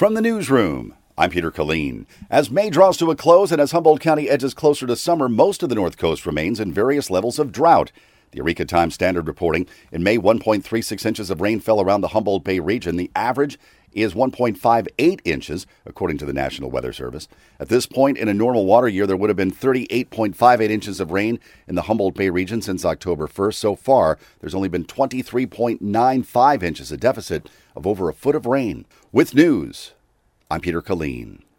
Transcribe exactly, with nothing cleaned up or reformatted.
From the newsroom, I'm Peter Killeen. As May draws to a close and as Humboldt County edges closer to summer, most of the North Coast remains in various levels of drought. The Eureka Times Standard reporting in May, one point three six inches of rain fell around the Humboldt Bay region. The average is one point five eight inches, according to the National Weather Service. At this point in a normal water year, there would have been thirty-eight point five eight inches of rain in the Humboldt Bay region since October first. So far, there's only been twenty-three point nine five inches, a deficit of over a foot of rain. With news, I'm Peter Killeen.